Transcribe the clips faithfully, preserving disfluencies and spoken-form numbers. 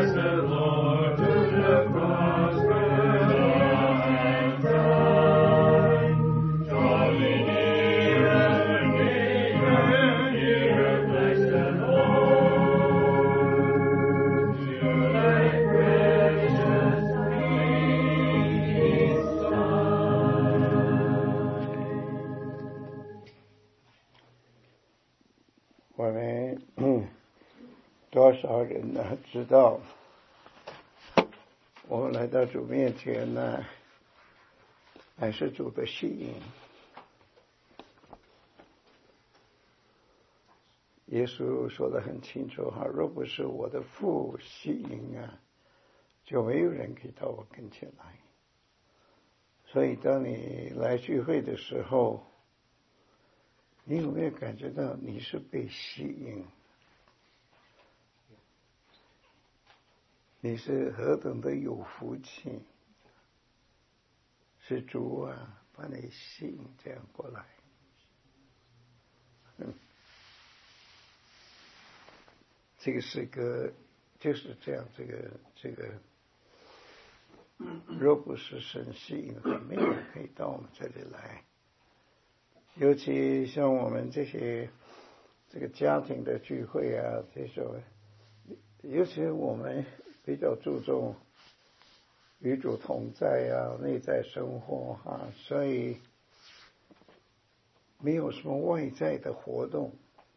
多少人呢知道我们来到主面前呢，乃是主的吸引。耶稣说得很清楚哈，若不是我的父吸引啊，就没有人可以到我跟前来。所以当你来聚会的时候，你有没有感觉到你是被吸引？你是何等的有福气，是主啊把你吸引这样过来。嗯，这个诗歌就是这样，这个这个，若不是神吸引的话，没有人可以到我们这里来。尤其像我们这些这个家庭的聚会啊，这种，尤其我们比较注重与主同在啊，内在生活啊，所以没有什么外在的活动，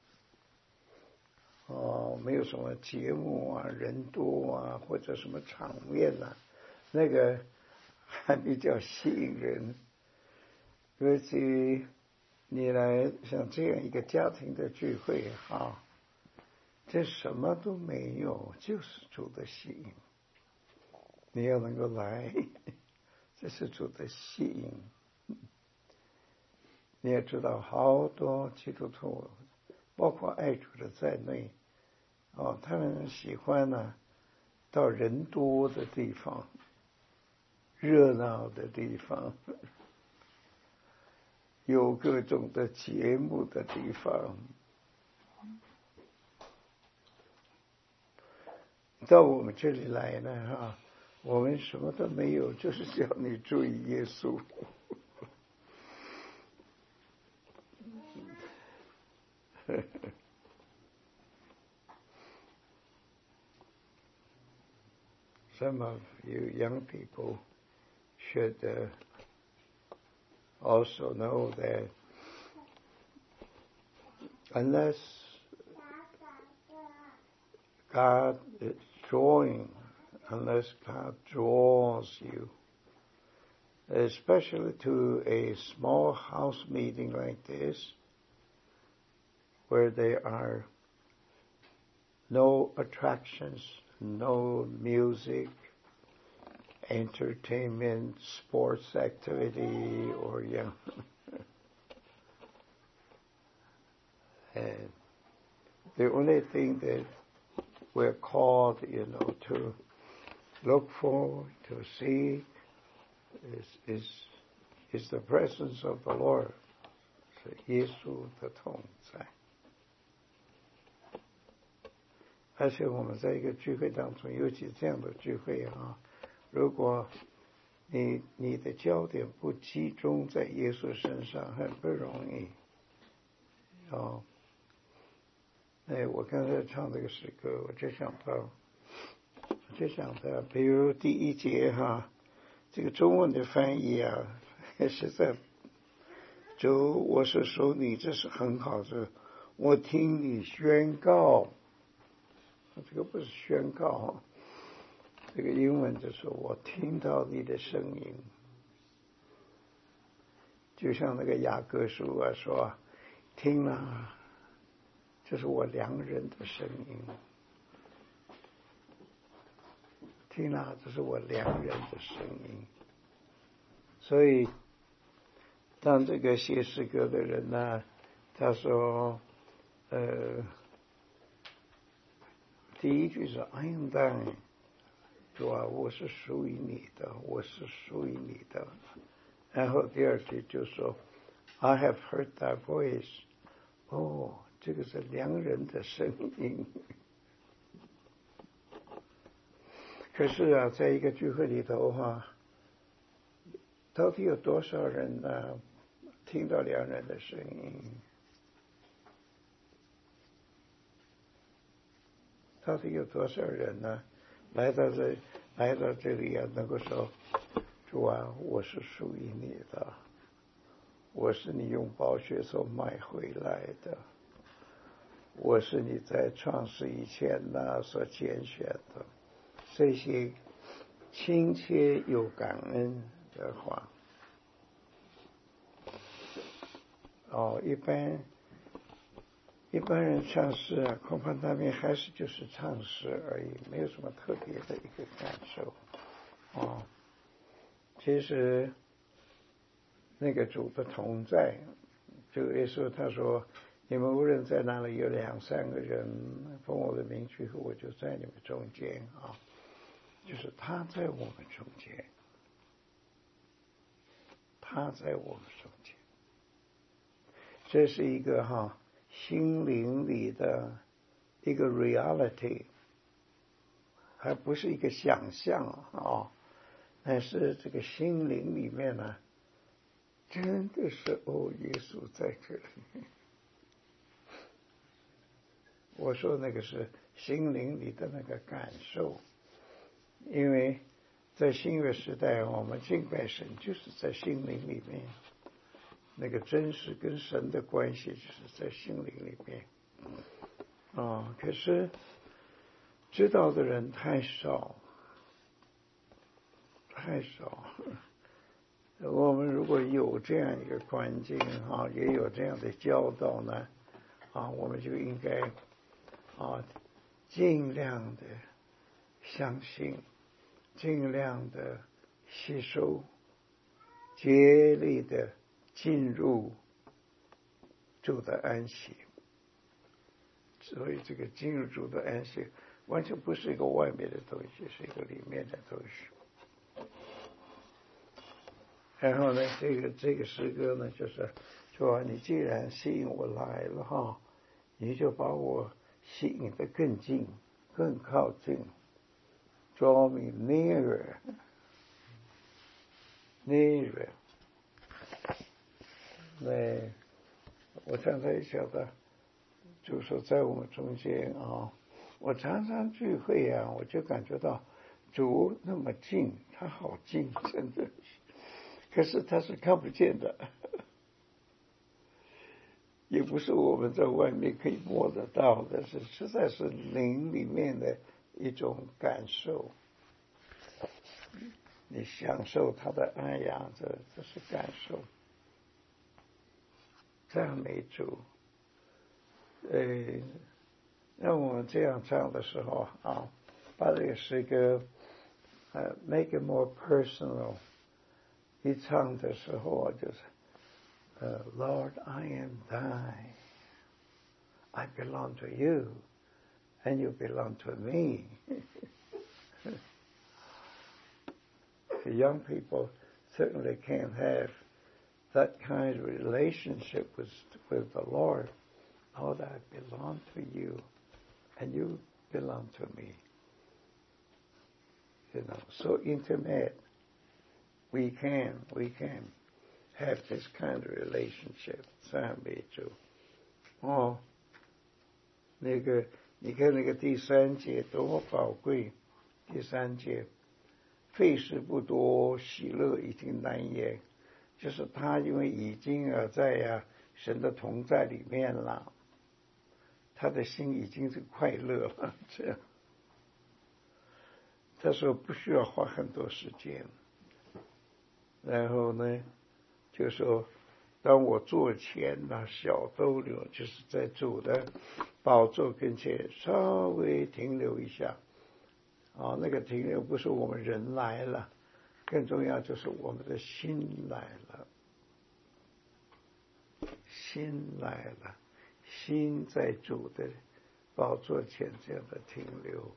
哦，没有什么节目啊，人多啊，或者什么场面啊，那个还比较吸引人。尤其你来像这样一个家庭的聚会哈，这什么都没有，就是主的吸引。你要能够来，这是主的吸引。你也知道，好多基督徒，包括爱主的在内，哦，他们喜欢呢，到人多的地方，热闹的地方，有各种的节目的地方。到我们这里来呢，哈，我们什么都没有，就是叫你注意耶稣。Some of you young people should uh, also know that unless God is drawing, unless God draws you, especially to a small house meeting like this, where there are no attractions, no music, entertainment, sports activity, or yeah, and the only thing that we're called, you know, to look for, to see, is is is the presence of the Lord, 是耶稣的同在。而且我们在一个聚会当中，尤其这样的聚会啊，如果你你的焦点不集中在耶稣身上，很不容易。哦，哎，我刚才唱这个诗歌，我就想到，我就想到，比如第一节哈，这个中文的翻译啊，实在，主，我是说你这是很好的，我听你宣告。这个不是宣告，这个英文就是我听到你的声音，就像那个雅各书啊说，听了，这是我良人的声音，听了，这是我良人的声音。所以，当这个写诗歌的人呢，他说，呃。第一句是 I am thine， 主啊，我是属于你的，我是属于你的。然后第二句就说 I have heard thy voice， 哦，这个是良人的声音。 可是啊，在一个聚会里头哈，到底有多少人呢听到良人的声音？到底有多少人呢来到这来到这里啊，能够说主啊，我是属于你的，我是你用宝血所买回来的，我是你在创世以前呢所拣选的。这些亲切又感恩的话，哦，一般一般人唱诗啊，恐怕他们还是就是唱诗而已，没有什么特别的一个感受。哦，其实那个主的同在，就耶稣他说，你们无论在哪里有两三个人奉我的名聚会，我就在你们中间啊。就是他在我们中间，他在我们中间，这是一个哈心灵里的一个 reality， 还不是一个想象啊，但是这个心灵里面呢，真的是哦，耶稣在这里。我说那个是心灵里的那个感受。因为在新约时代，我们敬拜神就是在心灵里面，那个真实跟神的关系就是在心灵里面啊、哦。可是知道的人太少，太少。我们如果有这样一个环境啊，也有这样的教导呢，啊，我们就应该啊尽量的相信。尽量的吸收，竭力的进入主的安息。所以这个进入主的安息，完全不是一个外面的东西，是一个里面的东西。然后呢，这个这个诗歌呢，就是说，你既然吸引我来了哈，你就把我吸引得更近，更靠近。Draw me nearer, nearer。那我常常想到，就是说在我们中间啊，我常常聚会啊，我就感觉到主那么近，他好近，真的。可是他是看不见的，也不是我们在外面可以摸得到的，是实在是灵里面的一种感受。你享受他的爱呀，这这是感受。赞美主。呃，让我们这样唱的时候啊，把这个诗歌呃 make it more personal。一唱的时候啊，就是呃 Lord I am thine, I belong to you, and you belong to me. The young people certainly can't have that kind of relationship with with the Lord. Lord, I belong to you, and you belong to me. You know, so intimate. We can, we can have this kind of relationship. 赞美主。哦，那个，你看那个第三节多么宝贵。第三节，费事不多，喜乐已经难言。就是他因为已经啊在啊神的同在里面了，他的心已经是快乐了。这样，他说不需要花很多时间。然后呢，就说当我坐前呢，小逗留，就是在主的宝座跟前稍微停留一下。啊，那个停留不是我们人来了，更重要就是我们的心来了。心来了，心在主的宝座前这样的停留。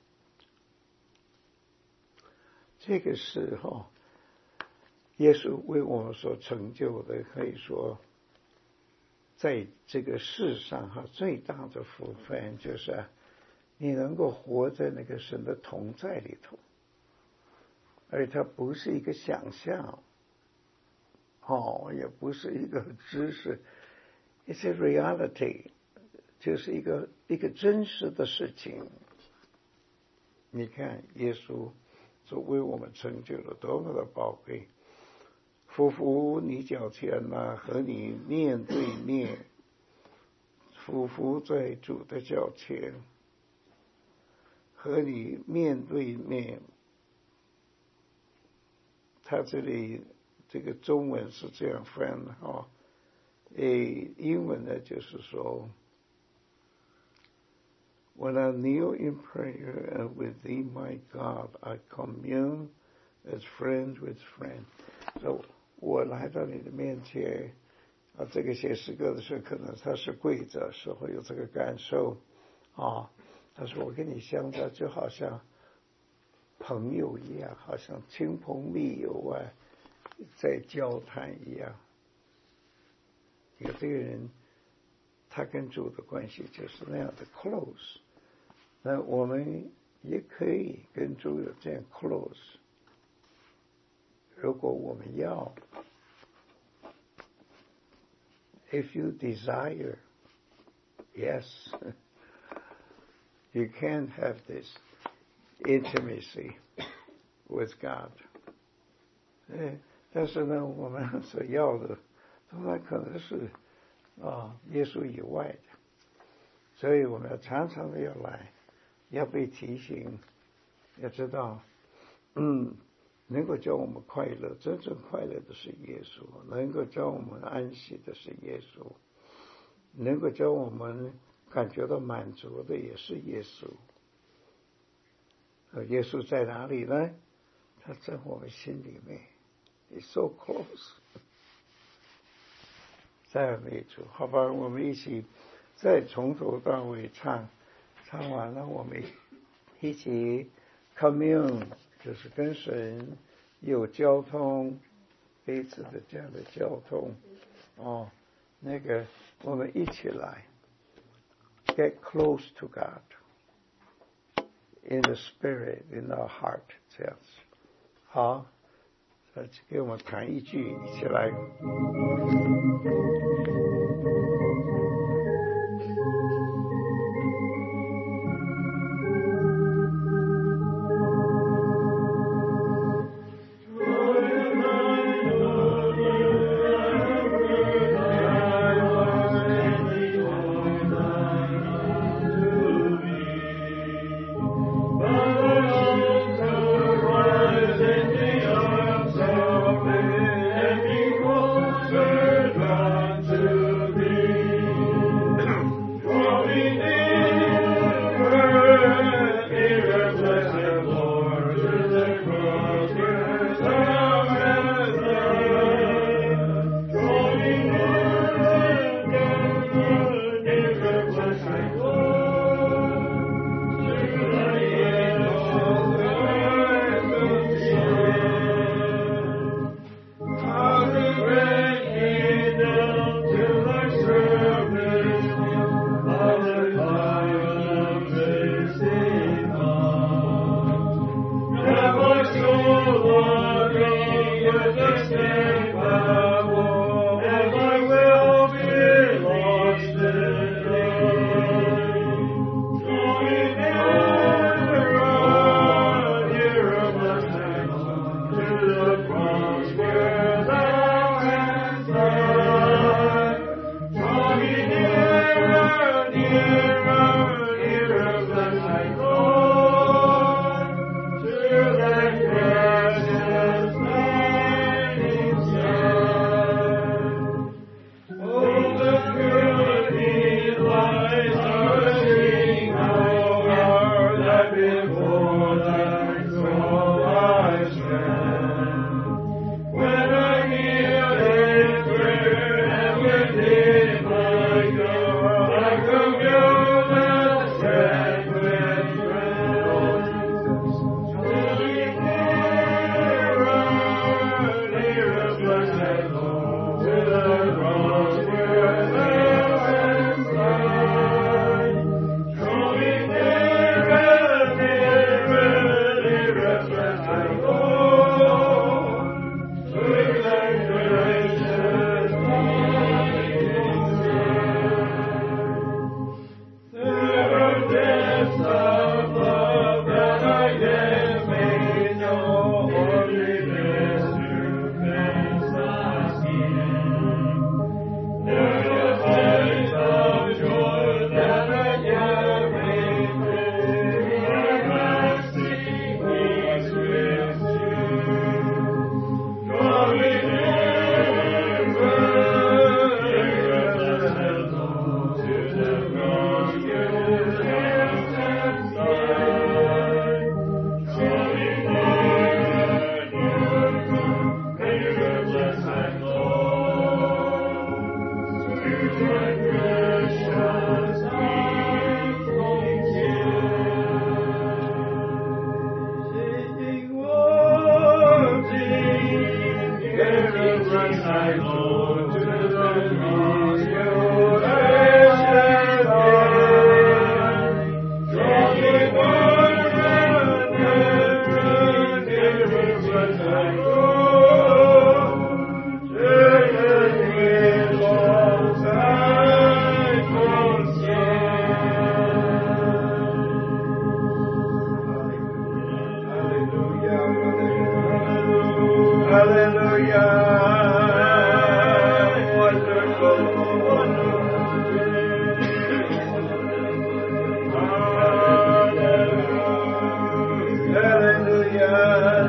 这个时候，耶稣为我们所成就的，可以说在这个世上哈最大的福分就是、啊、你能够活在那个神的同在里头。 而它不是一个想象，哦，也不是一个知识 ，it's a reality， 就是一个一个真实的事情。你看，耶稣就为我们成就了多么的宝贵。匍匐你脚前呐，和你面对面，匍匐在主的脚前，和你面对面。他这里这个中文是这样翻的哈，诶，英文呢就是说 ，When I kneel in prayer and with thee, my God, I commune as friend with friend。So 我来到你的面前，啊，这个写诗歌的时候，可能他是跪着时候有这个感受，啊，他说我跟你相交就好像朋友一样，好像亲朋密友啊，在交谈一样。有这个人，他跟主的关系就是那样的 close。那我们也可以跟主有这样 close。如果我们要 ，if you desire, yes, you can have this intimacy with God。哎，但是呢，我们所要的，当然可能是啊耶稣以外的，所以我们要常常的要来，要被提醒，要知道，嗯。能够叫我们快乐，真正快乐的是耶稣；能够叫我们安息的是耶稣；能够叫我们感觉到满足的也是耶稣。而耶稣在哪里呢？他在我们心里面 ，It's so close。赞美主，好吧，我们一起再从头到尾唱，唱完了我们一起 commune。就是跟神有交通，彼此的这样的交通，哦，那个我们一起来 ，get close to God in the spirit, in our heart， 这样子，好，再给我们弹一句，一起来。 Closer than to thee.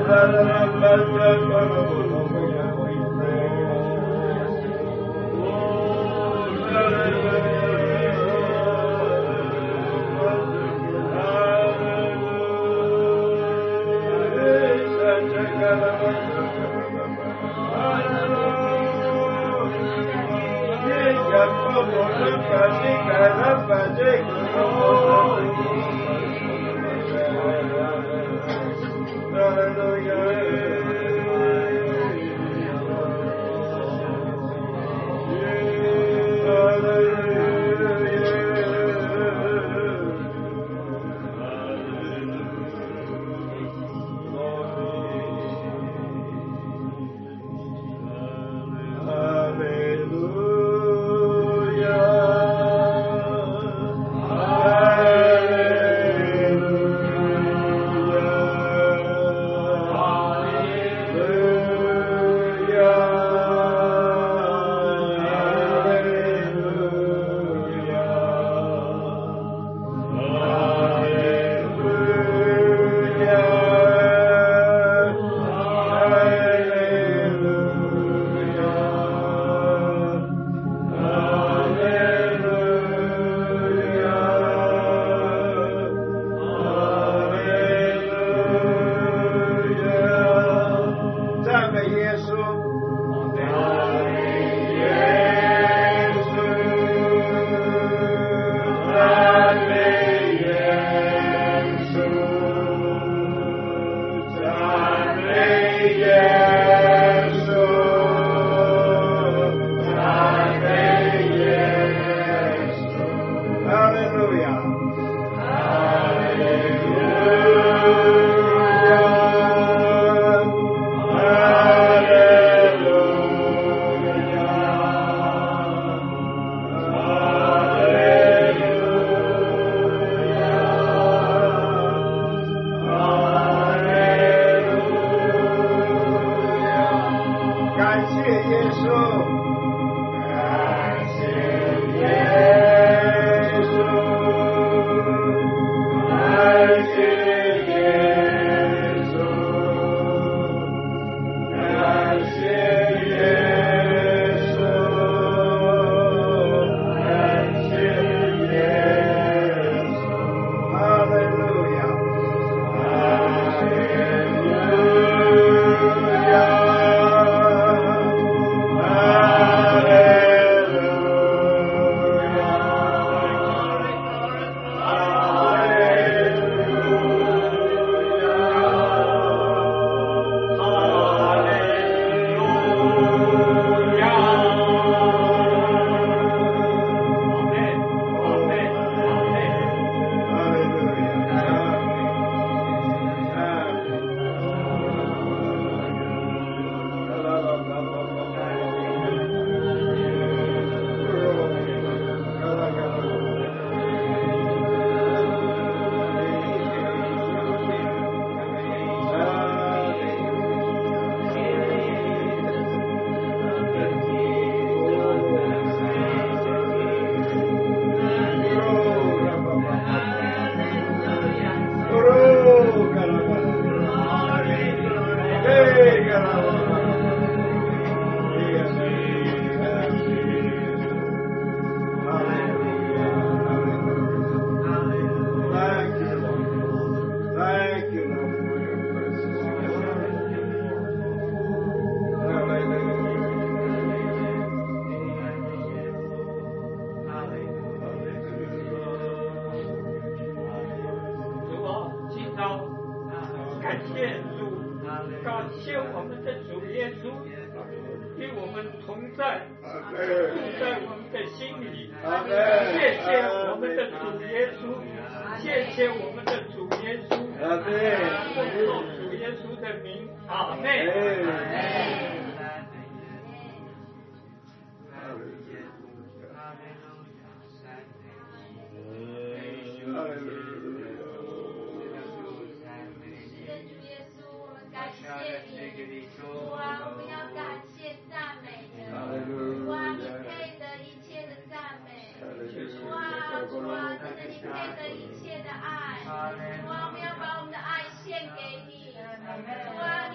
主啊，我们要把我们的爱献给你。主啊，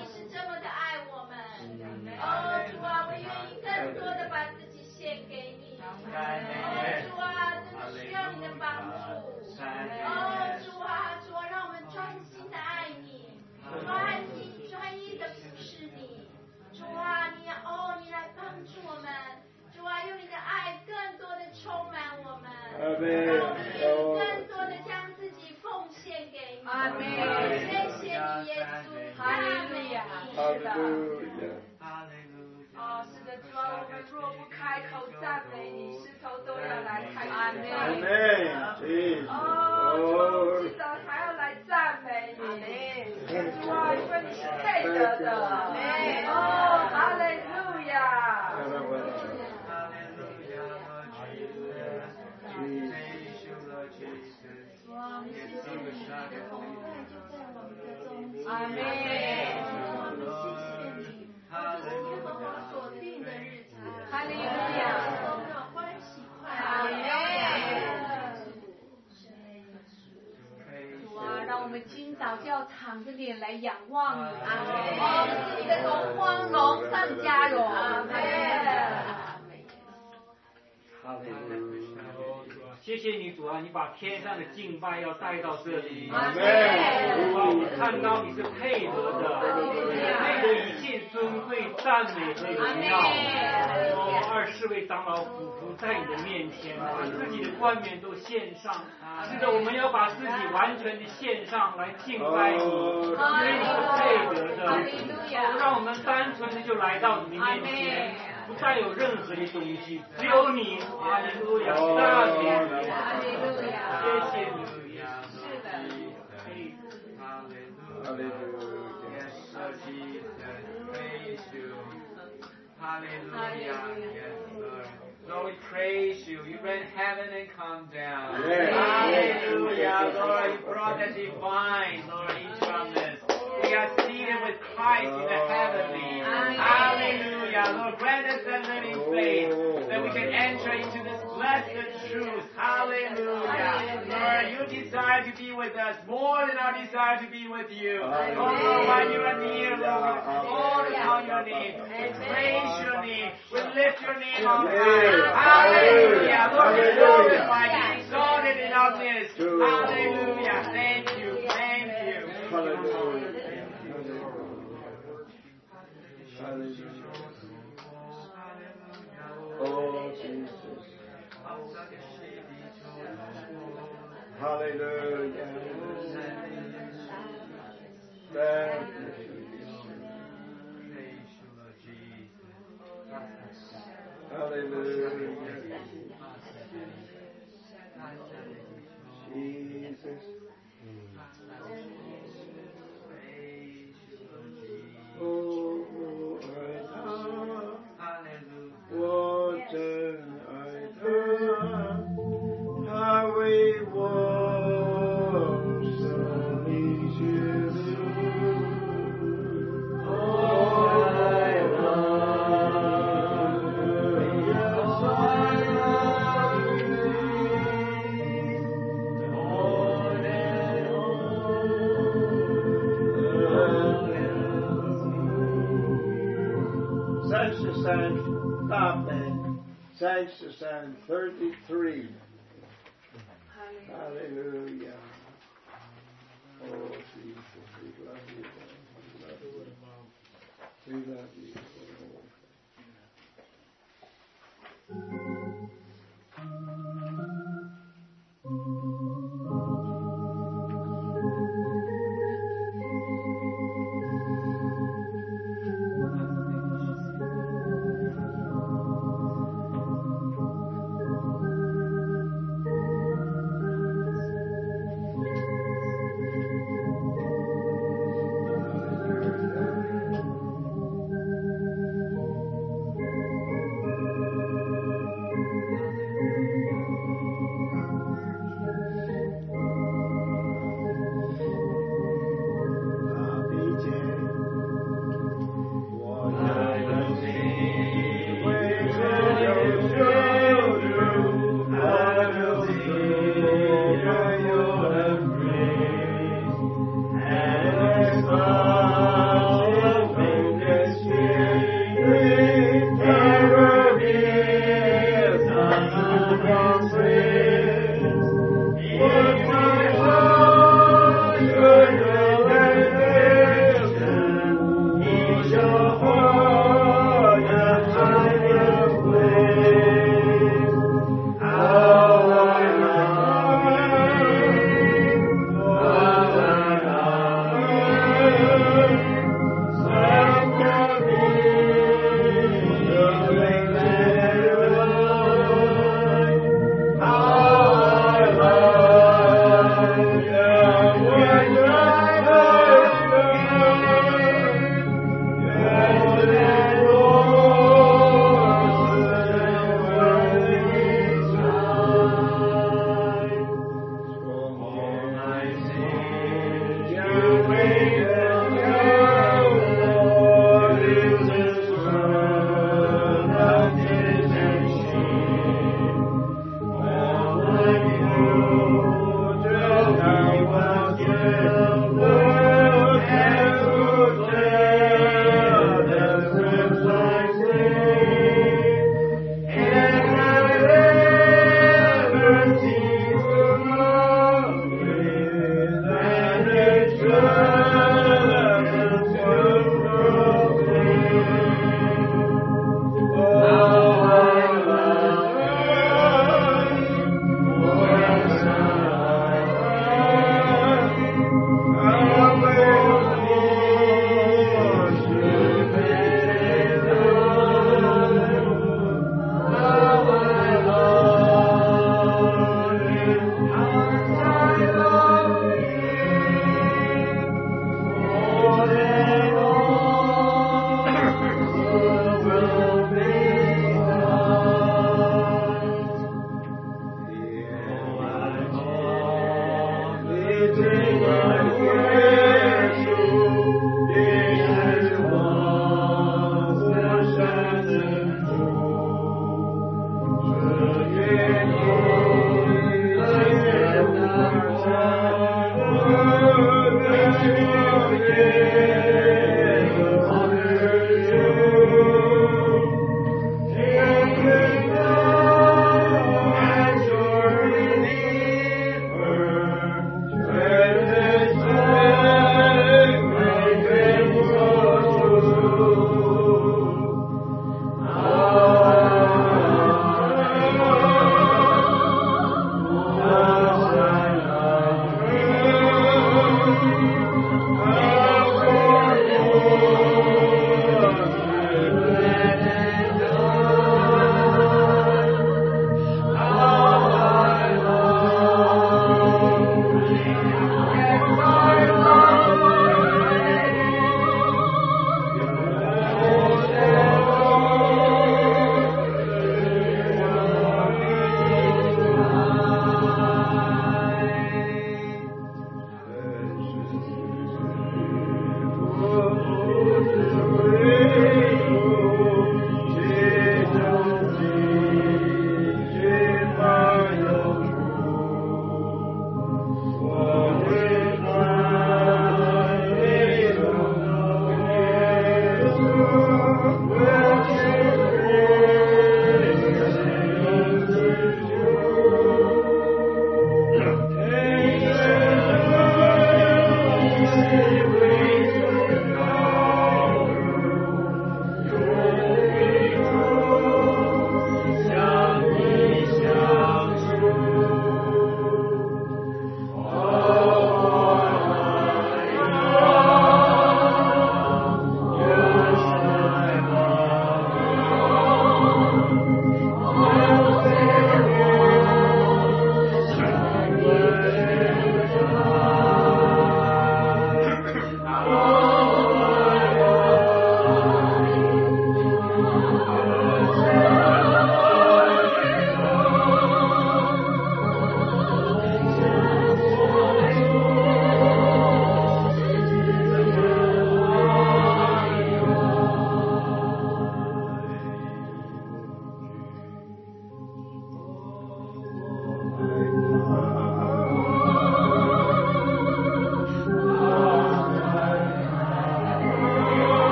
更多的将自己奉献给你。阿门。谢谢你，耶稣。哈利路亚。是的。哦，是的，主啊，我们若不开口赞美你，石头都要来开口赞美你。哦，主啊，我们今早还要来赞美你。主啊，因为你是配得的。哦，哈利路亚。哇，谢谢你，你的同在就在我们的中间。阿门。我们谢谢你，这是耶和华所定的日子。哈利路亚，都要欢喜快乐。阿门。主啊，让我们今早就要敞着脸来仰望你。阿门。哦，你的荣光荣上加荣。阿门。 哈利路亚。谢谢你主啊，你把天上的敬拜要带到这里。阿门。主啊，我看到你是配得的，配得一切尊贵、赞美和荣耀。哦，二十位长老匍匐在你的面前，把自己的冠冕都献上。是的，我们要把自己完全的献上来敬拜你，因为你是配得的。哦，让我们单纯的就来到你的面前。不再有任何的东西，只有你。哈利路亚，赞美你， 哈利路亚， 谢谢你。 是的， 哈利路亚， Yes, Lord Jesus, praise you. Hallelujah, yes, Lord. Lord, we praise you. You ran heaven and come down. Hallelujah, Lord. You brought the divine, Lord, each from this. We are seated with Christ in the heavenly. Hallelujah. Lord, grant us that living faith that we can enter into this blessed truth. Hallelujah. Lord, you desire to be with us more than our desire to be with you. Oh, Lord, while you are near, Lord, we call upon your name. We praise your name. We lift your name on high. Hallelujah. Lord, we glorify you. Exalted in our midst. Hallelujah. Thank you. Thank you. Hallelujah. Hallelujah. Oh, Jesus. Hallelujah. Thank you. Hallelujah. Jesus. Oh,我真爱他，他为我舍命去三十三大本，三十三 thirty-three. Hallelujah. Oh Jesus, we love you. We love you. We love you.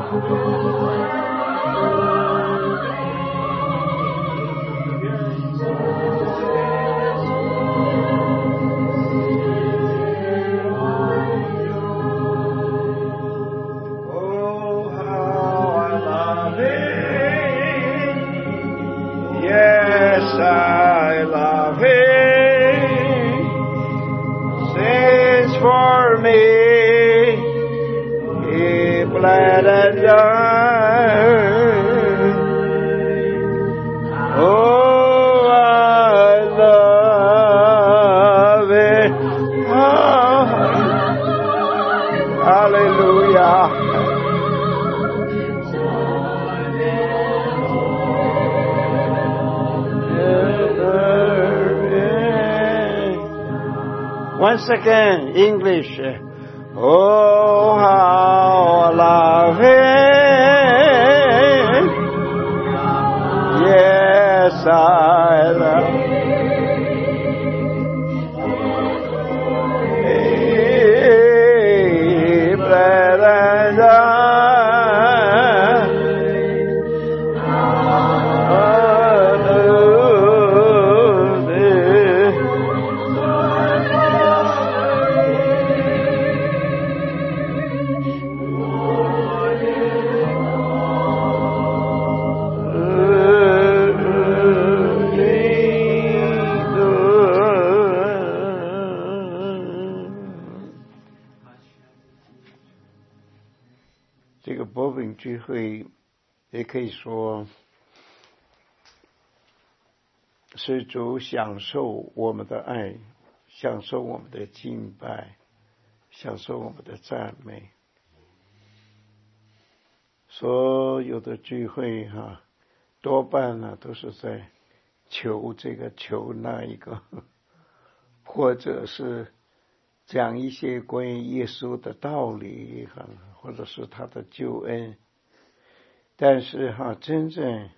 Once again, English. Oh, how I love Him. Yes, I love Him. Blood and聚会也可以说是主享受我们的爱，享受我们的敬拜，享受我们的赞美。所有的聚会哈、啊，多半呢、啊、都是在求这个求那一个，或者是讲一些关于耶稣的道理，或者是他的救恩。但是哈，真正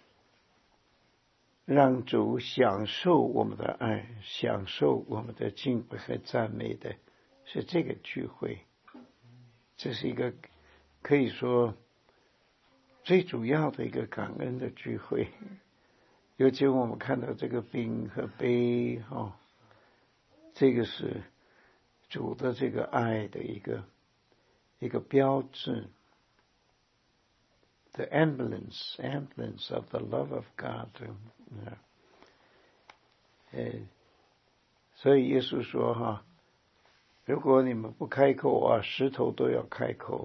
让主享受我们的爱，享受我们的敬拜和赞美的，是这个聚会。这是一个可以说最主要的一个感恩的聚会。尤其我们看到这个饼和杯哈，这个是主的这个爱的一个一个标志。The emblems, emblems of the love of God. 呃，所以耶稣说哈，如果你们不开口啊，石头都要开口。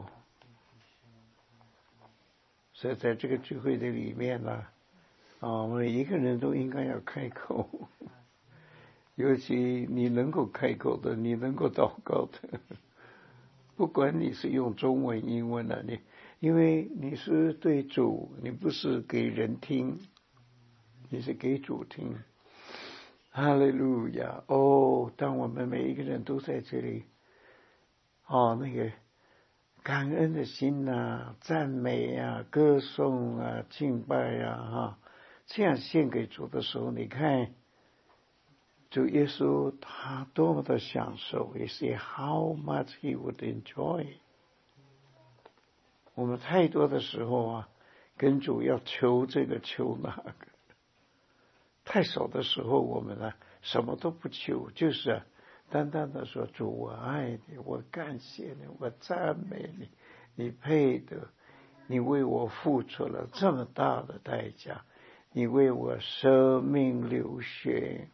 所以在这个聚会的里面呢，啊，每一个人都应该要开口。尤其你能够开口的，你能够祷告的，不管你是用中文、英文啊，你。因为你是对主，你不是给人听，你是给主听。哈利路亚！哦，当我们每一个人都在这里，哦，那个感恩的心啊，赞美啊，歌颂啊，敬拜啊，哈，这样献给主的时候，你看主耶稣他多么的享受，也是 how much he would enjoy。我们太多的时候啊，跟主要求这个求那个，太少的时候我们呢什么都不求，就是啊，单单的说主我爱你，我感谢你，我赞美你，你配得，你为我付出了这么大的代价，你为我舍命流血。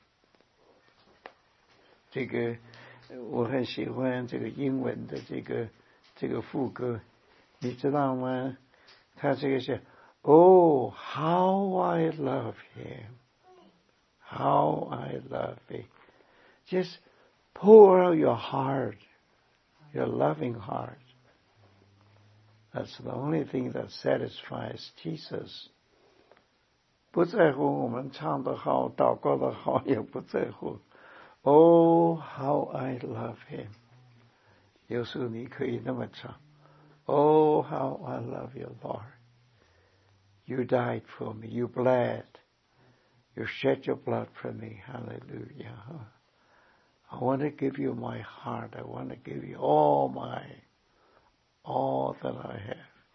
这个我很喜欢这个英文的这个这个副歌。你知道吗？他这个是 Oh, how I love him. How I love him. Just pour out your heart, your loving heart. That's the only thing that satisfies Jesus. 不在乎我们唱得好，祷告得好，也不在乎。Oh, how I love him. 有时候你可以那么唱。Oh, how I love you, Lord. You died for me. You bled. You shed your blood for me. Hallelujah. I want to give you my heart. I want to give you all my, all that I have.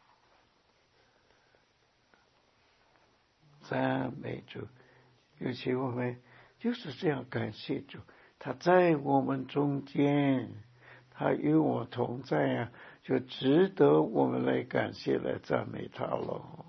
赞美主。尤其我们就是这样感谢主，他在我们中间，他与我同在啊，就值得我们来感谢来赞美他了。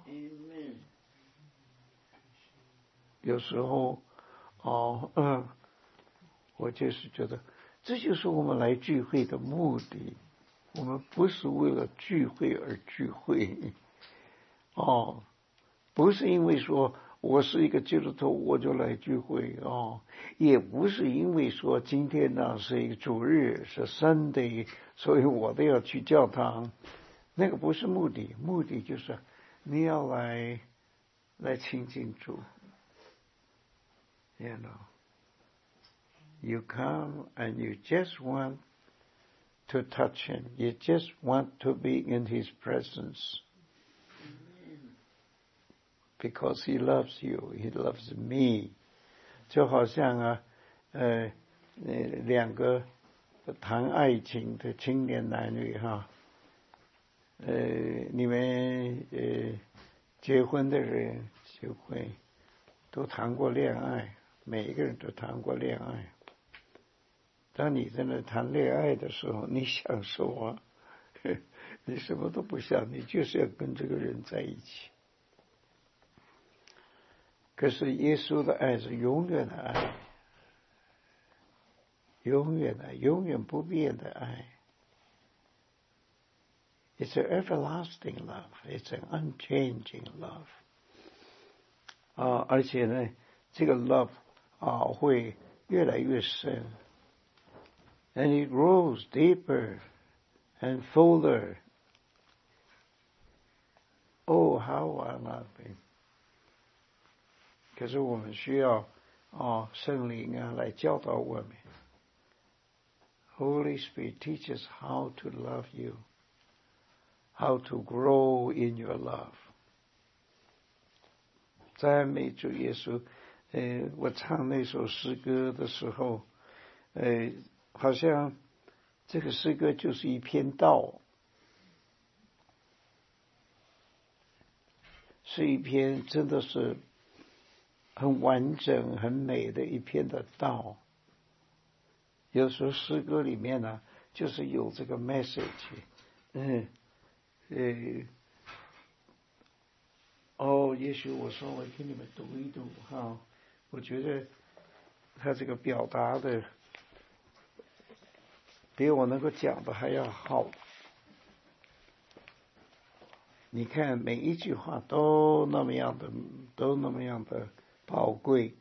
有时候哦嗯我就是觉得这就是我们来聚会的目的，我们不是为了聚会而聚会哦，不是因为说我是一个基督徒我就来聚会哦，也不是因为说今天呢是一个主日是 Sunday 所以我都要去教堂，那个不是目的，目的就是你要来来亲近主。You know, you come and you just want to touch him. You just want to be in his presence. Because he loves you. He loves me. 就好像啊，呃，两个谈爱情的青年男女哈，呃，你们呃结婚的人就会都谈过恋爱。每一个人都谈过恋爱，当你在那谈恋爱的时候，你享受啊，你什么都不想，你就是要跟这个人在一起。可是耶稣的爱是永远的爱，永远的，永远不变的爱。It's an everlasting love. It's an unchanging love. 啊，而且呢，这个 love 啊，会越来越深 ，and it grows deeper and fuller. Oh, how I love him! 可是我们需要啊，圣灵啊来教导我们。Holy Spirit teaches how to love you, how to grow in your love. 赞美主耶稣。呃，我唱那首诗歌的时候，呃，好像这个诗歌就是一篇道，是一篇真的是很完整、很美的一篇的道。有时候诗歌里面呢，就是有这个 message， 嗯，呃，哦，也许我说我给你们读一读哈。我觉得他这个表达的比我能够讲的还要好。你看每一句话都那么样的，都那么样的宝贵。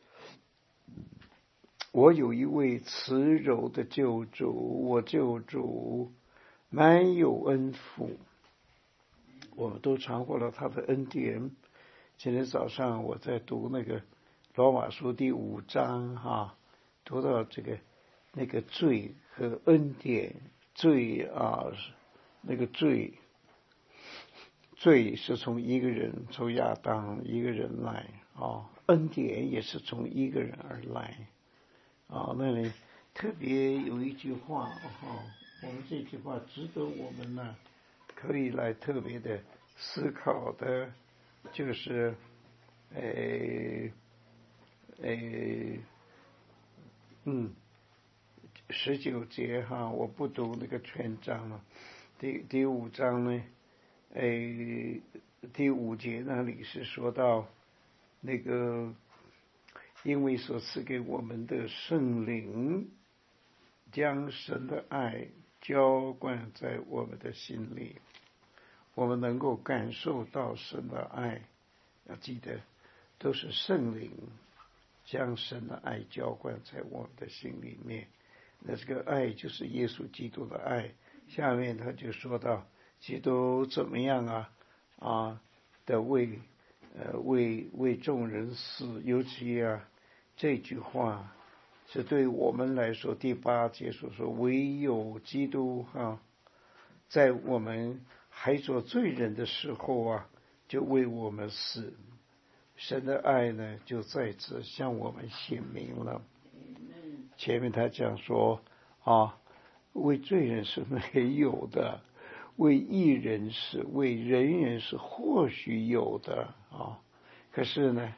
我有一位慈柔的救主，我救主满有恩福。我们都尝过了他的恩典。今天早上我在读那个罗马书第五章哈，读到这个那个罪和恩典，罪啊，那个罪，罪是从一个人，从亚当一个人来啊，恩典也是从一个人而来啊。那里特别有一句话哈，我们这句话值得我们呢可以来特别的思考的，就是诶。诶，嗯，十九节哈，我不读那个全章了。第第五章呢，诶，第五节那里是说到那个，因为所赐给我们的圣灵，将神的爱浇灌在我们的心里，我们能够感受到神的爱。要记得，都是圣灵将神的爱浇灌在我们的心里面，那这个爱就是耶稣基督的爱。下面他就说到，基督怎么样啊啊的为呃为为众人死，尤其啊这句话是对我们来说，第八节所说，唯有基督啊，在我们还做罪人的时候啊，就为我们死。神的爱呢，就在此向我们显明了。前面他讲说啊，为罪人是没有的，为义人是，为人人是或许有的啊。可是呢，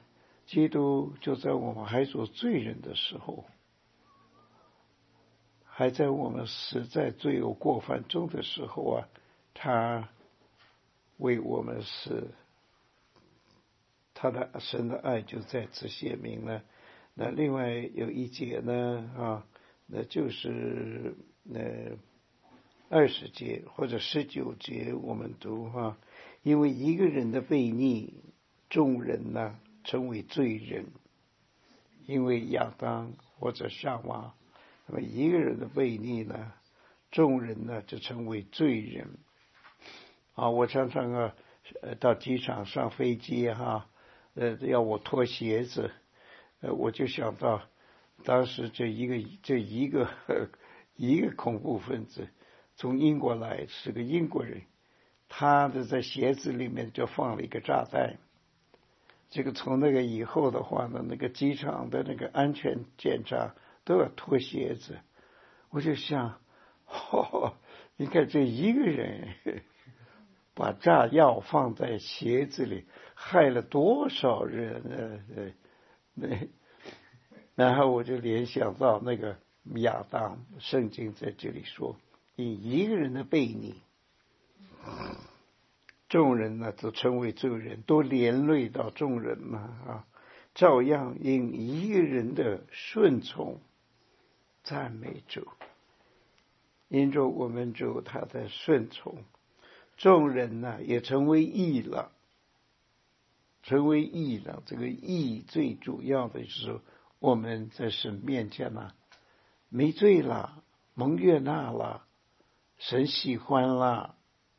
基督就在我们还做罪人的时候，还在我们死在罪恶过犯中的时候啊，他为我们死，他的神的爱就在此显明了。那另外有一节呢啊，那就是呃二十节或者十九节我们读哈、啊，因为一个人的悖逆，众人呢成为罪人，因为亚当或者夏娃，那么一个人的悖逆呢，众人呢就成为罪人。啊，我常常啊，呃，到机场上飞机哈，呃，要我脱鞋子，呃，我就想到当时这一个这一个呵一个恐怖分子从英国来，是个英国人，他的在鞋子里面就放了一个炸弹。这个从那个以后的话呢，那个机场的那个安全检查都要脱鞋子。我就想，哦，你看这一个人把炸药放在鞋子里，害了多少人呢？那然后我就联想到那个亚当，圣经在这里说，因一个人的悖逆，众人呢都成为罪人，都连累到众人嘛啊，照样因一个人的顺从赞美主，因着我们主他的顺从，众人呢也成为义了，成为义了。这个义最主要的是我们在神面前呢、啊、没罪了，蒙悦纳了，神喜欢了。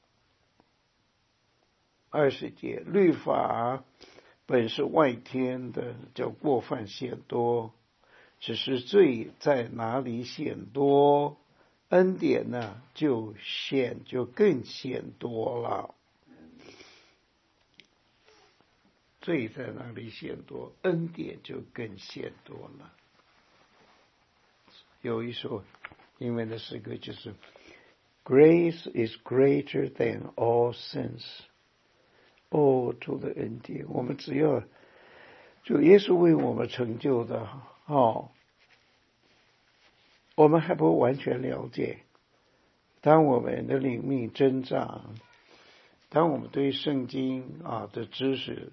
二十节，律法本是外天的，叫过犯显多，只是罪在哪里显多，恩典呢就显就更显多了。罪在哪里显多，恩典就更显多了。有一首英文的诗歌就是 Grace is greater than all sins。哦，主的恩典，我们只要主耶稣为我们成就的哦，我们还不完全了解。当我们的灵命增长，当我们对圣经啊的知识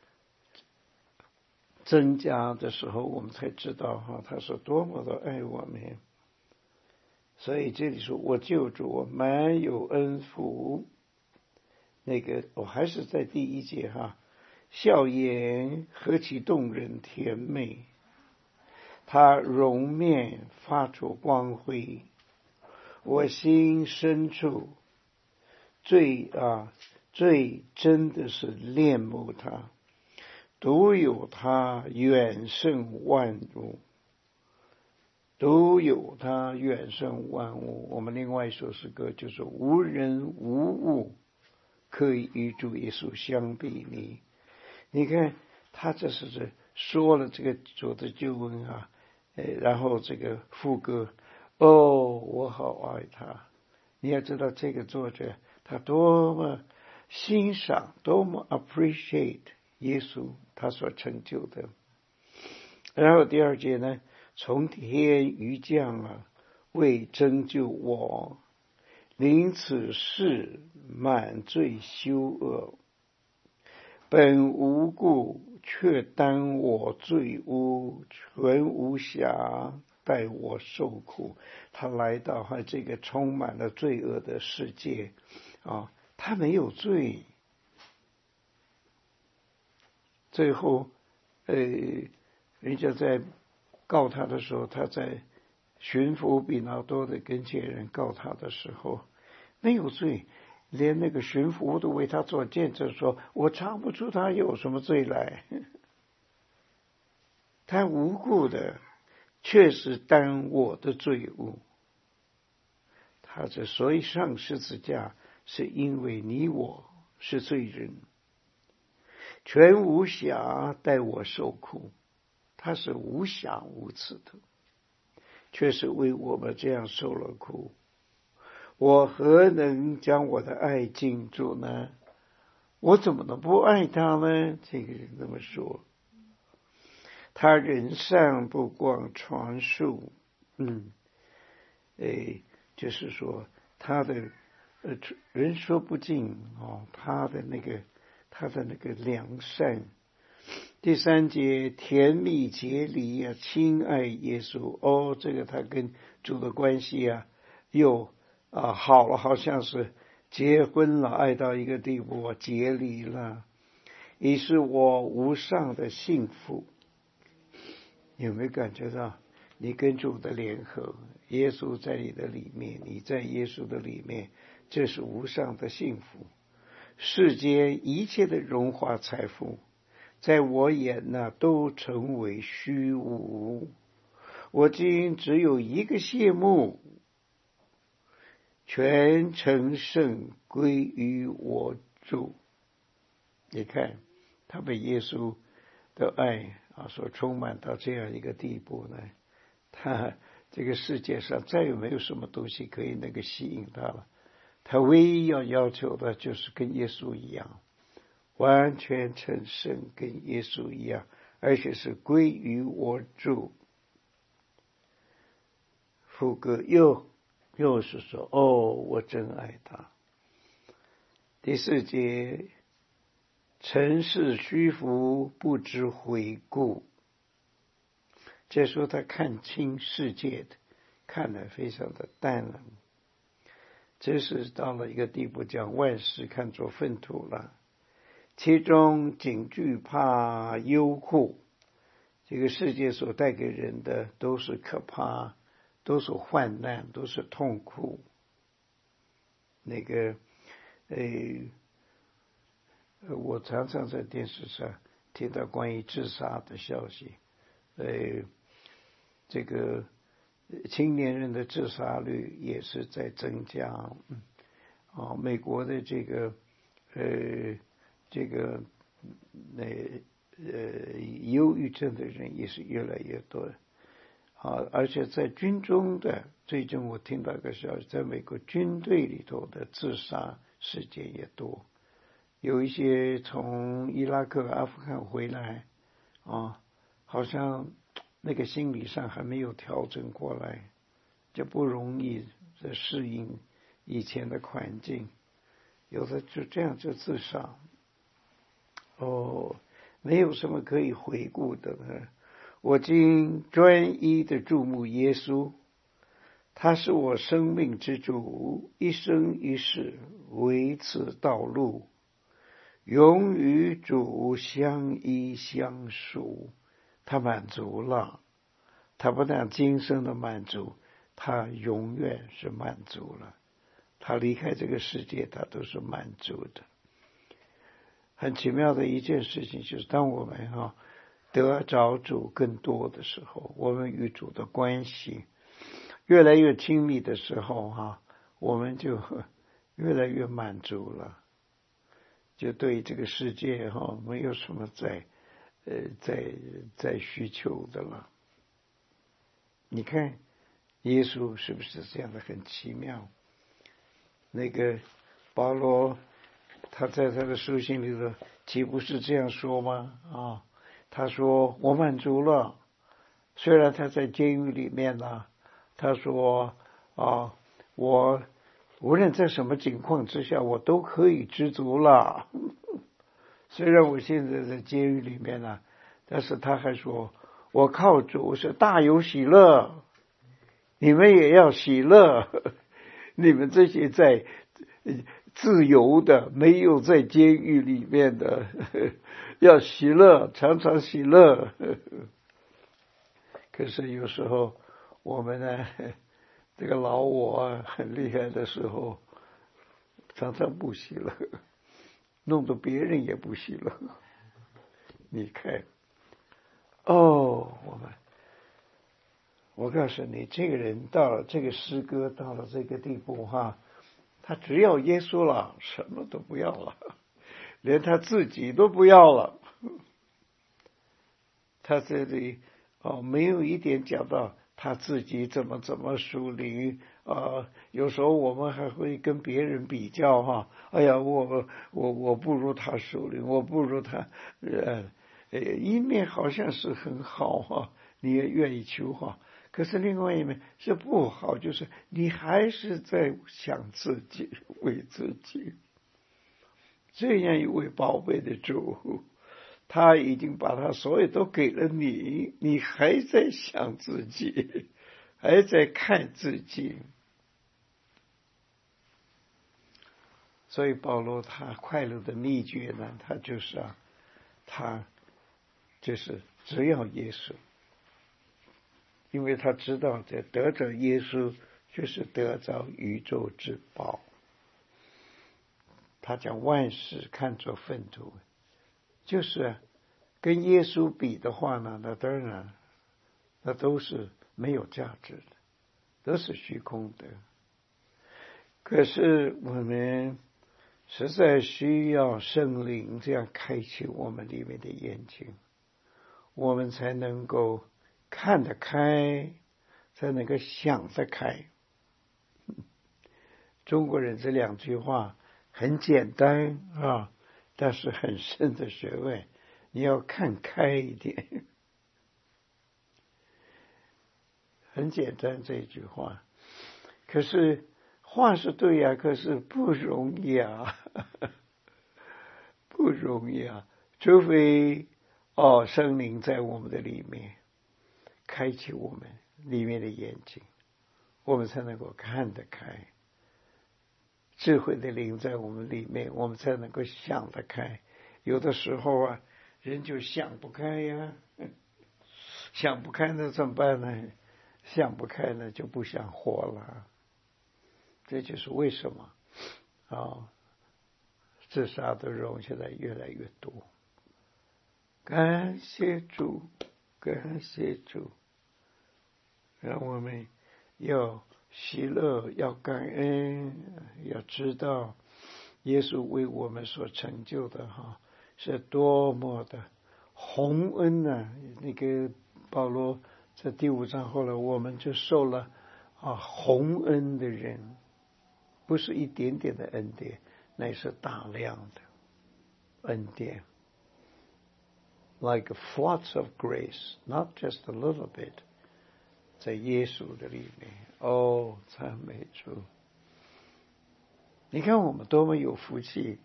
增加的时候，我们才知道哈、啊，他是多么的爱我们。所以这里说，我救主，我满有恩福。那个我还是在第一节哈，笑颜何其动人甜美，他容面发出光辉，我心深处最啊最真的是恋慕他，独有他远胜万物，独有他远胜万物。我们另外一首诗歌就是无人无物可以与主耶稣相比拟。你看他这是说了这个主的救恩啊，呃，然后这个副歌，哦，我好爱他。你要知道这个作者他多么欣赏，多么 appreciate 耶稣他所成就的。然后第二节呢，从天于降啊，为拯救我，临此世满罪羞恶，本无故却担我罪污，全无瑕待我受苦。他来到他这个充满了罪恶的世界啊，他没有罪。最后呃，人家在告他的时候，他在巡抚比拿多的跟前人告他的时候没有罪，连那个巡抚都为他做见证说，我尝不出他有什么罪来。他无故的确实担我的罪恶，他之所以上十字架，是因为你我是罪人，全无瑕待我受苦。他是无瑕无疵的，却是为我们这样受了苦。我何能将我的爱尽主呢？我怎么能不爱他呢？这个人这么说。 他人善不广传述，嗯，诶，就是说他的呃人说不尽哦，他的那个他的那个良善。第三节，甜蜜结离啊，亲爱耶稣。哦，这个他跟主的关系啊，又啊好了，好像是结婚了，爱到一个地步，结离了，已是我无上的幸福。有没有感觉到你跟主的联合？耶稣在你的里面，你在耶稣的里面，这是无上的幸福。世间一切的荣华财富，在我眼呢，都成为虚无。我今只有一个谢幕，全成圣归于我主。你看，他被耶稣的爱啊所充满到这样一个地步呢，他这个世界上再也没有什么东西可以那个吸引他了。他唯一要要求的就是跟耶稣一样，完全成圣，跟耶稣一样，而且是归于我主。副歌又又是说，哦，我真爱他。第四节，尘世虚浮，不知回顾。这时候他看清世界的，看得非常的淡了。这是到了一个地步，将万事看作粪土了。其中仅惧怕忧苦，这个世界所带给人的都是可怕，都是患难，都是痛苦。那个呃，我常常在电视上听到关于自杀的消息，呃，这个青年人的自杀率也是在增加。嗯，啊，美国的这个呃这个呃呃忧郁症的人也是越来越多。啊，而且在军中的，最近我听到一个消息，在美国军队里头的自杀事件也多。有一些从伊拉克、阿富汗回来啊，好像那个心理上还没有调整过来，就不容易在适应以前的环境，有的就这样就自杀。哦，没有什么可以回顾的呢。我今专一的注目耶稣，他是我生命之主，一生一世为此道路，永与主相依相属。他满足了，他不但今生的满足，他永远是满足了。他离开这个世界，他都是满足的。很奇妙的一件事情就是，当我们哈、啊、得着主更多的时候，我们与主的关系越来越亲密的时候哈、啊，我们就越来越满足了，就对这个世界哈、啊、没有什么在呃在在需求的了。你看耶稣是不是这样的很奇妙？那个保罗他在他的书信里头岂不是这样说吗？啊，他说我满足了。虽然他在监狱里面呢，他说啊，我无论在什么情况之下，我都可以知足了。虽然我现在在监狱里面呢，但是他还说我靠主是大有喜乐。你们也要喜乐，你们这些在自由的，没有在监狱里面的，要喜乐，常常喜乐。可是有时候我们呢，这个老我啊很厉害的时候，常常不喜乐，弄得别人也不喜乐。你看，哦，我们。我告诉你，这个人到了这个诗歌到了这个地步哈，他只要耶稣了，什么都不要了，连他自己都不要了。他这里哦，没有一点讲到他自己怎么怎么属灵啊。有时候我们还会跟别人比较哈，哎呀，我我我不如他属灵，我不如他呃呃，一面好像是很好哈，你也愿意求好，可是另外一面是不好，就是你还是在想自己，为自己。这样一位宝贝的主，他已经把他所有都给了你，你还在想自己，还在看自己。所以保罗他快乐的秘诀呢，他就是啊，他就是只要耶稣，因为他知道在得着耶稣就是得着宇宙之宝。他将万事看作粪土，就是跟耶稣比的话呢，那当然那都是没有价值的，都是虚空的。可是我们实在需要圣灵这样开启我们里面的眼睛，我们才能够看得开，才能够想得开。中国人这两句话很简单啊，但是很深的学问，你要看开一点。很简单这一句话，可是话是对呀、啊，可是不容易啊，不容易啊，除非哦圣灵在我们的里面开启我们里面的眼睛，我们才能够看得开。智慧的灵在我们里面，我们才能够想得开。有的时候啊，人就想不开呀，想不开那怎么办呢？想不开呢就不想活了。这就是为什么啊，自杀的人现在越来越多。感谢主，感谢主，让我们要喜乐，要感恩，要知道耶稣为我们所成就的哈是多么的洪恩呢、啊？那个保罗在第五章后来，我们就受了啊洪恩的人，不是一点点的恩典，乃是大量的恩典。Like floods of grace, not just a little bit. 在耶稣的里面，哦，赞美主！你看我们多么有福气，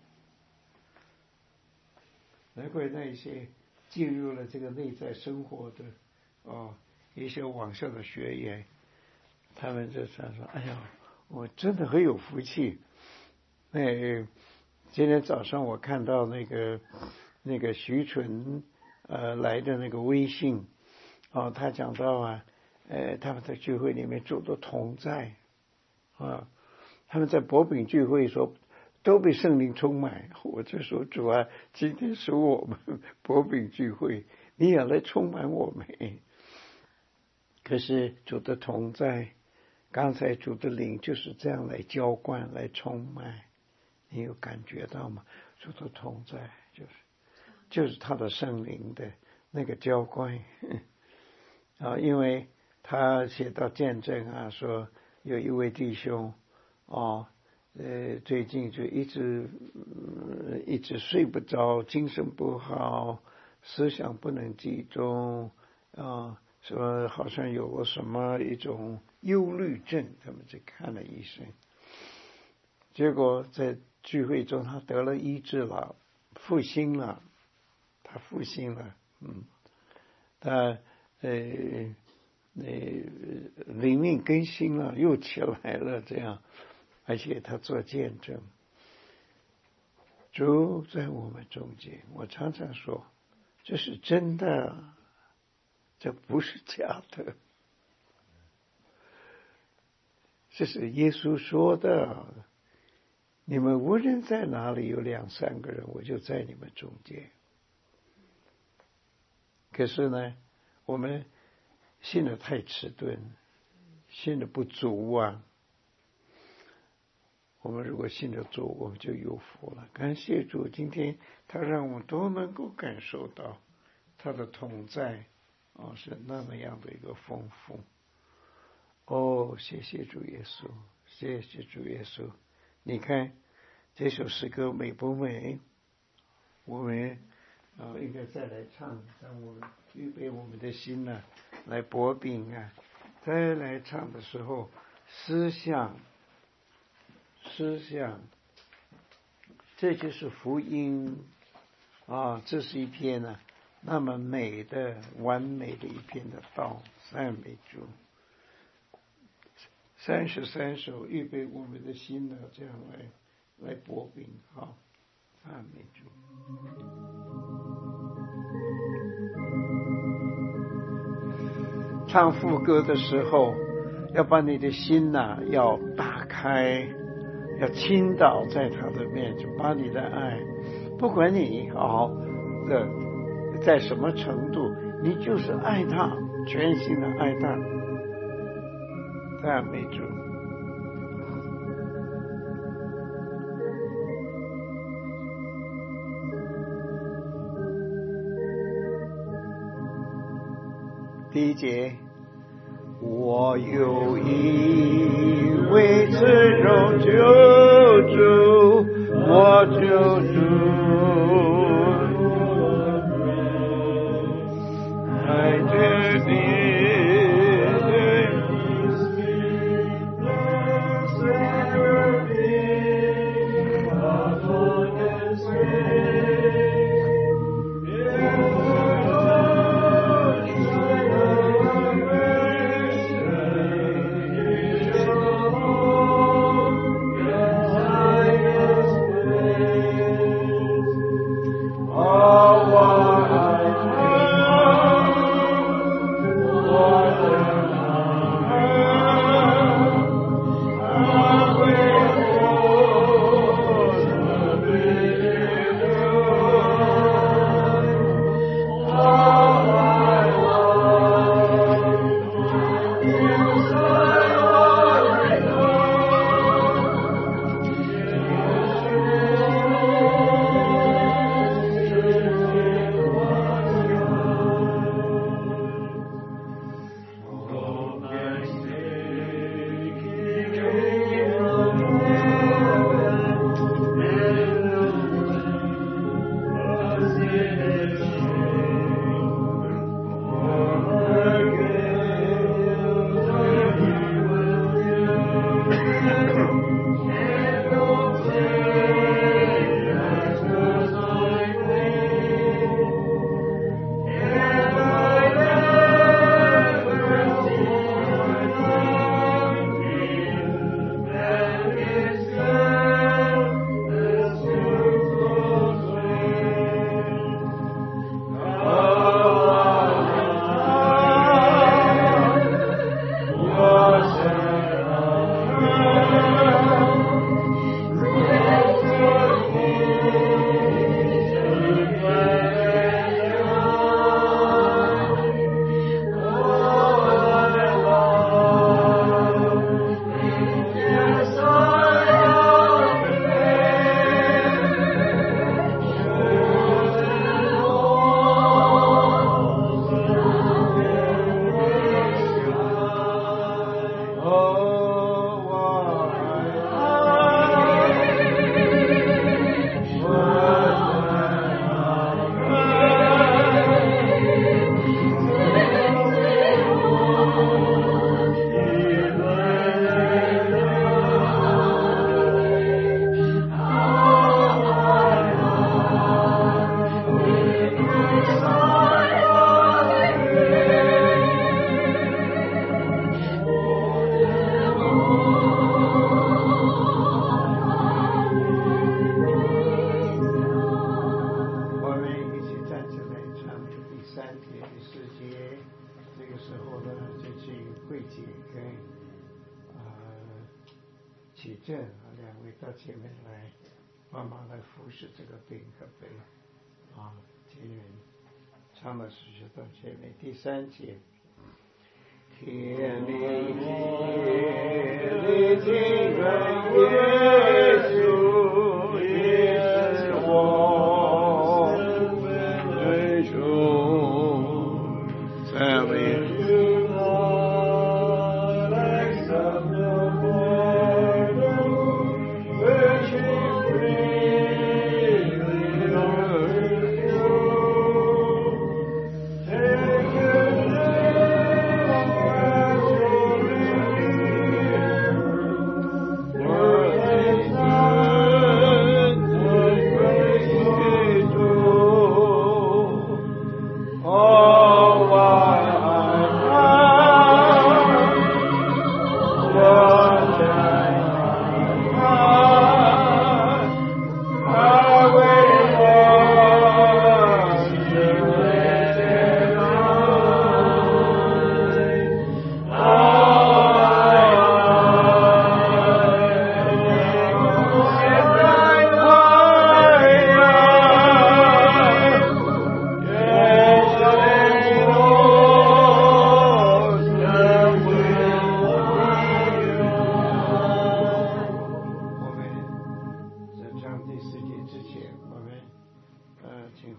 难怪那些进入了这个内在生活的哦一些网上的学员，他们就想说：“哎呀，我真的很有福气。”那今天早上我看到那个那个徐纯呃来的那个微信，哦，他讲到啊。呃，他们在聚会里面主的同在啊，他们在薄饼聚会说都被圣灵充满。我就说主啊，今天是我们薄饼聚会，你也来充满我们。可是主的同在，刚才主的灵就是这样来浇灌，来充满，你有感觉到吗？主的同在就是就是他的圣灵的那个浇灌啊，因为。他写到见证啊，说有一位弟兄哦，呃，最近就一直、呃、一直睡不着，精神不好，思想不能集中啊，说好像有了什么一种忧虑症，他们去看了医生，结果在聚会中他得了医治了，复兴了，他复兴了，嗯，他呃。那灵命更新了，又起来了，这样，而且他做见证，主在我们中间。我常常说，这是真的，这不是假的，这是耶稣说的。你们无论在哪里有两三个人，我就在你们中间。可是呢，我们。信的太迟钝，信的不足啊！我们如果信的足，我们就有福了。感谢主，今天他让我们都能够感受到他的同在，哦，是那么样的一个丰富。哦，谢谢主耶稣，谢谢主耶稣。你看这首诗歌美不美？我们啊，应该再来唱，让我们预备我们的心呢、啊，来薄饼啊。再来唱的时候，思想，思想，这就是福音啊！这是一篇呢、啊，那么美的、完美的一篇的道，赞美主。三十三首，预备我们的心呢，这样来来薄饼啊，赞美主。唱副歌的时候，要把你的心呐、啊、要打开，要倾倒在他的面前，把你的爱，不管你好的在什么程度，你就是爱他，全心的爱他，赞美主。第一节，我有一位慈容救主，我救主，爱着你。起正啊，两位到前面来帮忙来服侍这个饼和杯啊，前人唱的时就到前面第三节。天地天地敬拜耶稣，也是我最终赞美。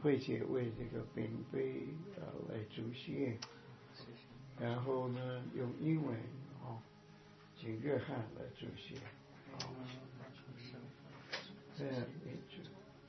慧姐为这个饼杯啊来祝谢，然后呢用英文啊，请约翰来祝谢，啊，这样一句。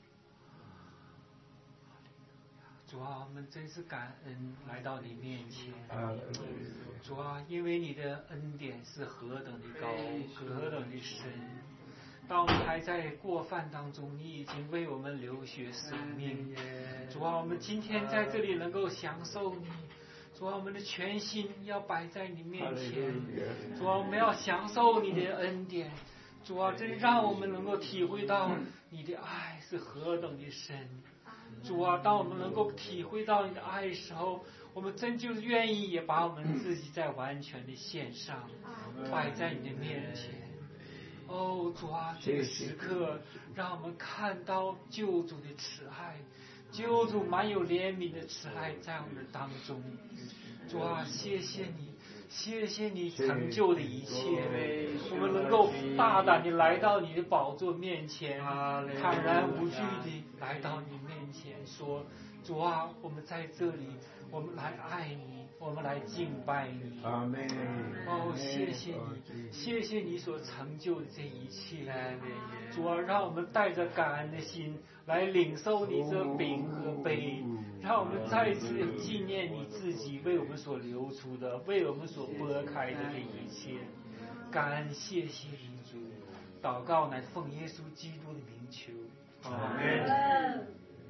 主啊，我们真是感恩来到你面前。 啊， 主啊，因为你的恩典是何等的高，何等的深。当我们还在过犯当中，你已经为我们流血舍命。主啊，我们今天在这里能够享受你。主啊，我们的全心要摆在你面前。主啊，我们要享受你的恩典。主啊，真让我们能够体会到你的爱是何等的深。主啊，当我们能够体会到你的爱的时候，我们真就是愿意也把我们自己再完全的献上，摆在你的面前。哦，主啊，这个时刻让我们看到救主的慈爱，救主满有怜悯的慈爱在我们当中。主啊，谢谢你，谢谢你成就的一切，我们能够大胆的来到你的宝座面前，坦然无惧的来到你面前，说：主啊，我们在这里，我们来爱你，我们来敬拜你。 阿门。 哦，谢谢你，谢谢你所成就的这一切。主啊，让我们带着感恩的心来领受你这饼和杯，让我们再次纪念你自己为我们所流出的，为我们所拨开的这一切。感恩，谢谢你，主。祷告乃奉耶稣基督的名求。阿门。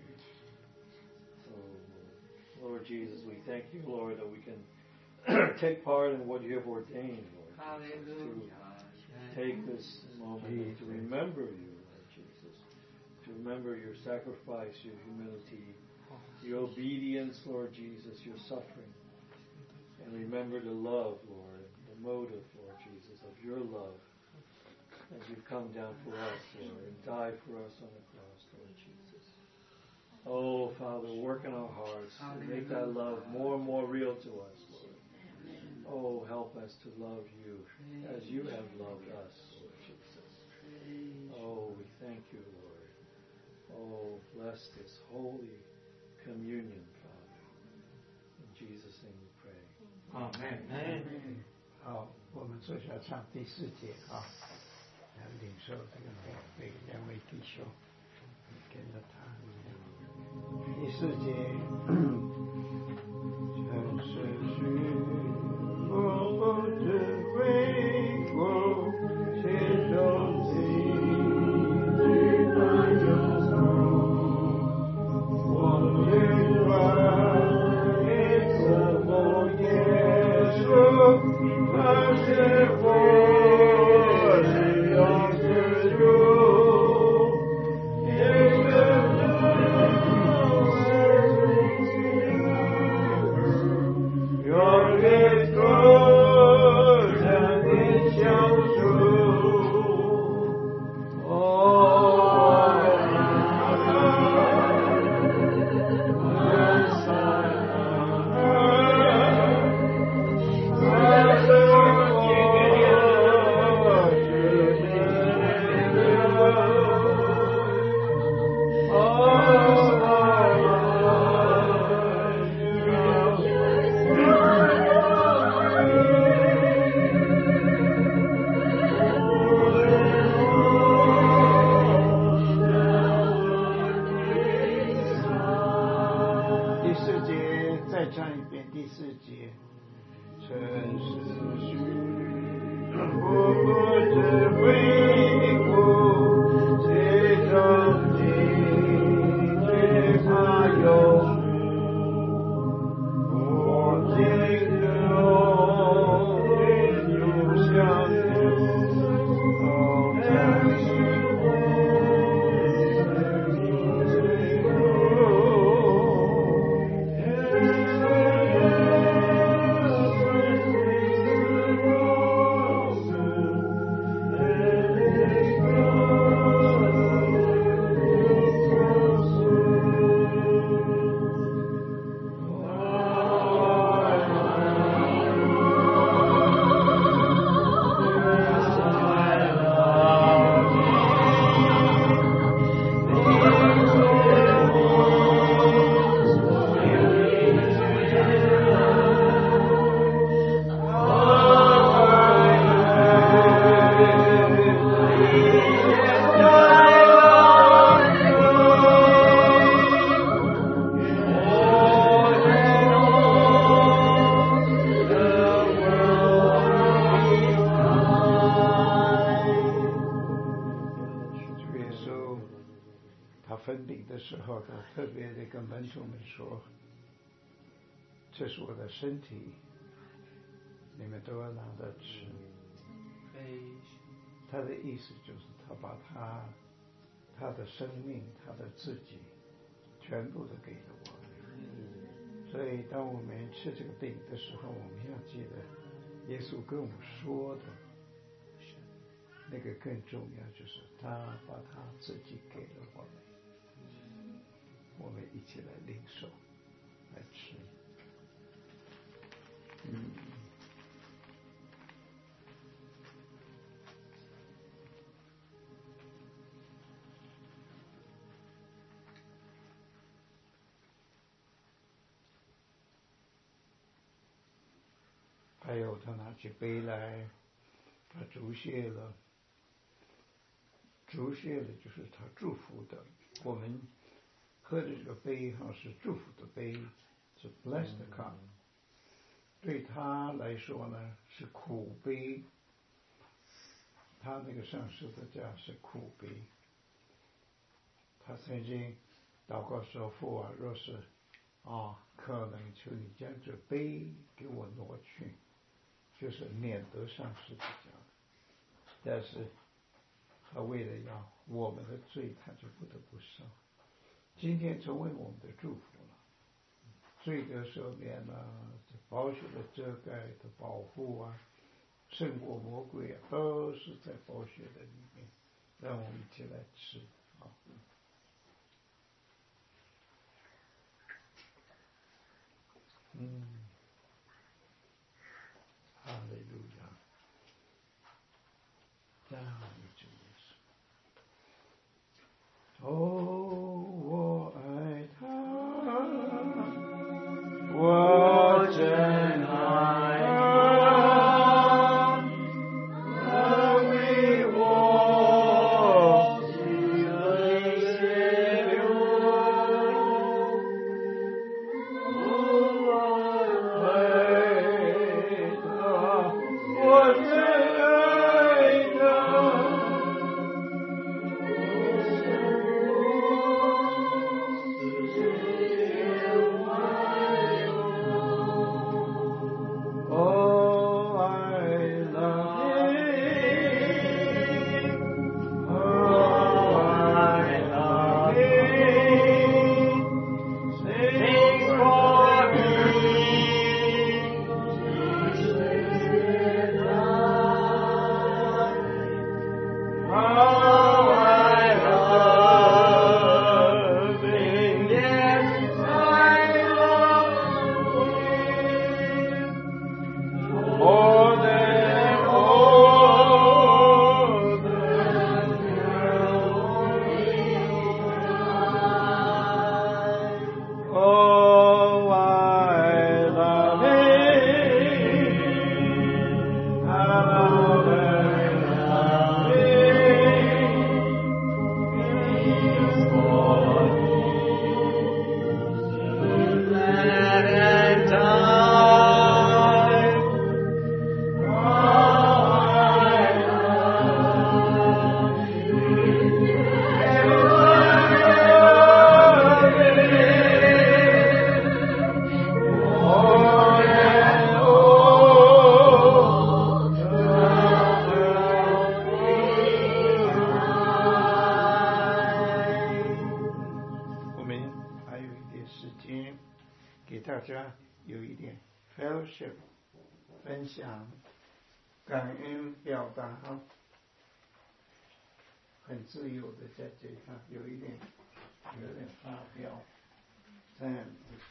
Lord Jesus, we thank you, Lord, that we can take part in what you have ordained, Lord. Hallelujah. To take this moment to remember you, Lord Jesus. To remember your sacrifice, your humility, your obedience, Lord Jesus, your suffering. And remember the love, Lord, the motive, Lord Jesus, of your love as you've come down for us, Lord, and died for us on the cross, Lord Jesus. Oh, Father, work in our hearts and make that love more and more real to us, Lord. Oh, help us to love you as you have loved us, Lord Jesus. Oh, we thank you, Lord. Oh, bless this holy communion, Father. In Jesus' name we pray. Amen. 好，我们坐下唱第四节啊，来领受这个免费两位弟兄，跟着他。第四节，全是虚无不知为国，心中情绪满有苦，我明白一次梦耶稣，他是我是永之主，也是。Oh 分饼的时候，他特别的跟门徒们说：“这是我的身体，你们都要拿着吃。”他的意思就是他把他他的生命，他的自己，全部都给了我们。所以当我们吃这个饼的时候，我们要记得耶稣跟我们说的那个更重要，就是他把他自己给了我们，我们一起来领受来吃。嗯。还有他拿起杯来，他祝谢了，祝谢了就是他祝福的。我们喝的这个杯哈是祝福的杯，是 blessed cup。对他来说呢是苦杯，他那个上十字架是苦杯。他曾经祷告说：“父啊，若是啊可能，求你将这杯给我挪去。”就是免得上十字架，但是他为了要我们的罪，他就不得不受。今天成为我们的祝福了，罪得赦免啊，宝血的遮盖的保护啊，胜过魔鬼啊，都是在宝血的里面。让我们一起来吃啊！嗯。哈利路亚！赞美主耶稣。哦，我爱他，我真爱他，他为我牺牲血流。我爱他，我真爱他。Oh, I love him. Oh, I love him. Sing for me. How I love him. Yes, I love him. More than all the world. Oh, I love him. How I love him. He's for me. Glad and time. fellowship 分享感恩表达，很自由的在这上有一点有点发表，这样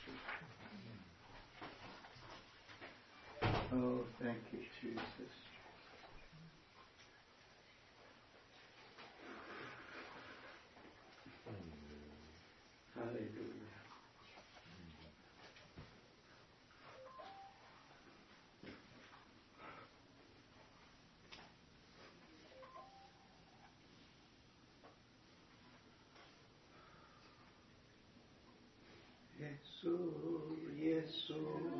Oh, thank you, Jesus. Hallelujah. Yesu, Yesu.